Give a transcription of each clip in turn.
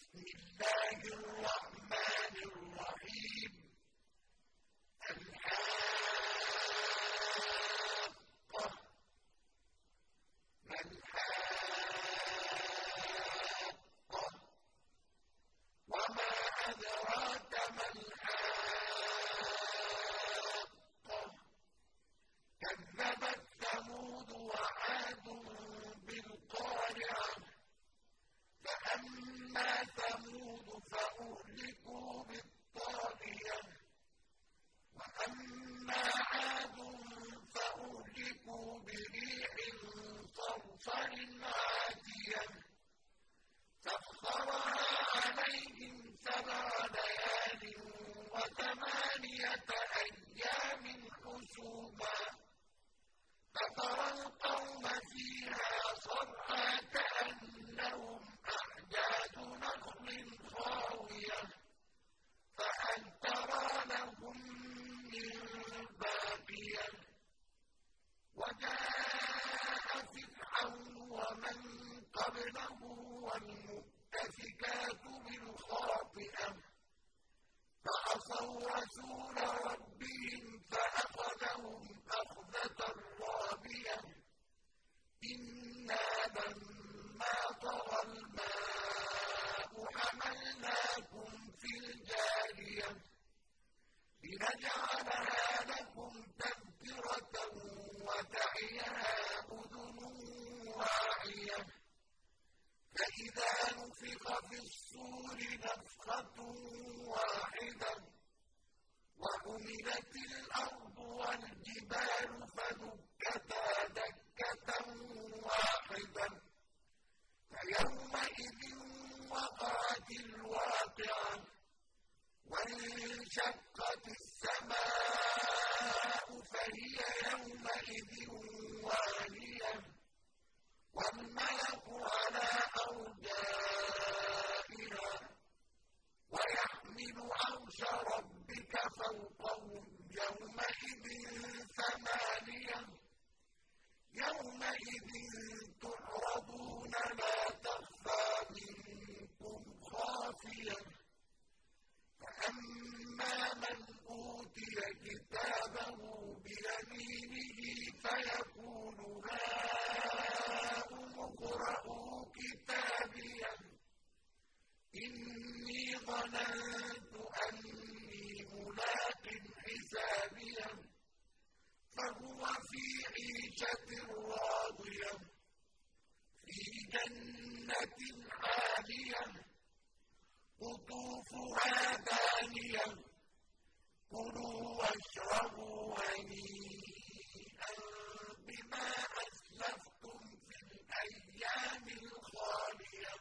بسم الله الرحمن الرحيم الحاقة ما الحاقة وما أدراك ما الحاقة كذبت ثمود وعاد بالقارعة فأما ثمود فأهلكوا بالطاغية وأما عاد فأهلكوا بريح صرصر عاتية سخرها عليهم 7 ليال و8 أيام حسوما فترى القوم فيها صرعى كأنهم أعجاز نخل خاوية فهل ترى لهم من باقية وجاء فرعون ومن قبله والمؤتفكات بالخاطئة فعصوا رسول ربهم فأخذهم أخذة رابية إنا لما طغى الماء حملناكم في الجارية لنجعلها لكم تذكرة وتعيها أذن واعية فإذا نفخ في الصور نفخة واحدة وحملت الأرض والجبال فدكتا دكة واحدة فيومئذ وقعت الواقعة وانشقت السماء فهي يومئذ واهية والملك على أرجائها ويحمل عرش ربك فوقهم يومئذ 8 يومئذ تعرضون لا تخفى منكم خافية فأما من أوتي كتابه بيمينه فيقول هاؤم اقرءوا كتابيه إني ظننت أني ملاق حسابيه فهو في عيشة راضية في جنة عالية قطوفها دانية كلوا واشربوا هنيئا بما أسلفتم في الأيام الخالية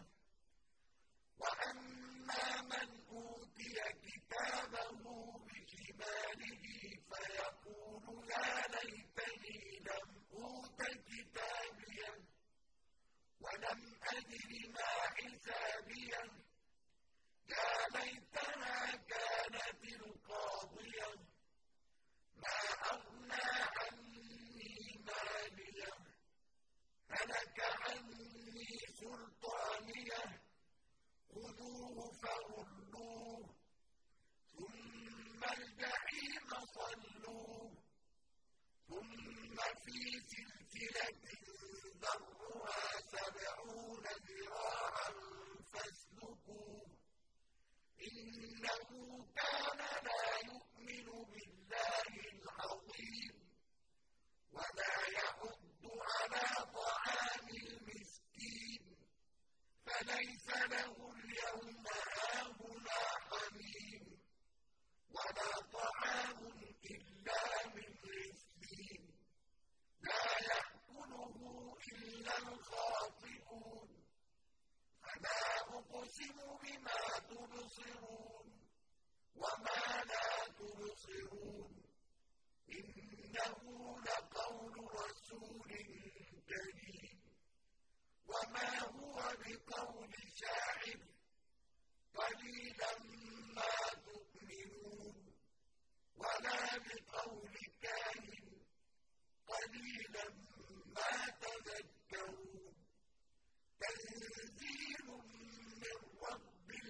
وأما من أوتي كتابه بشماله فيقول يا ليتني لم أوت كتابيه ولم أدر ما حسابيه يا ليتها كانت القاضية ما أغنى عني ماليه هلك عني سلطانيه خذوه فغلوه ثم الجحيم صلوه ثم في سلسلة ذرعها 70 ذراعا فاسلكوه إنه كان لا يؤمن بالله العظيم ولا يحض على طعام المسكين فليس له اليوم هاهنا حميم ولا طعام إلا من غسلين لا يأكله إلا الخاطئون فلا أقسم بما تبصرون وما لا تبصرون إنه لقول رسول كريم وما هو بقول شاعر قليلا ما تؤمنون ولا بقول كاهن قليلا ما تذكرون تنزيل من رب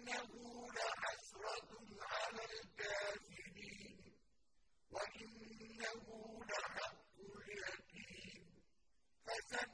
وَإِنَّهُ لَحَسْرَةٌ عَلَى الْكَافِرِينَ وَإِنَّهُ لَحَقُّ الْيَقِينِ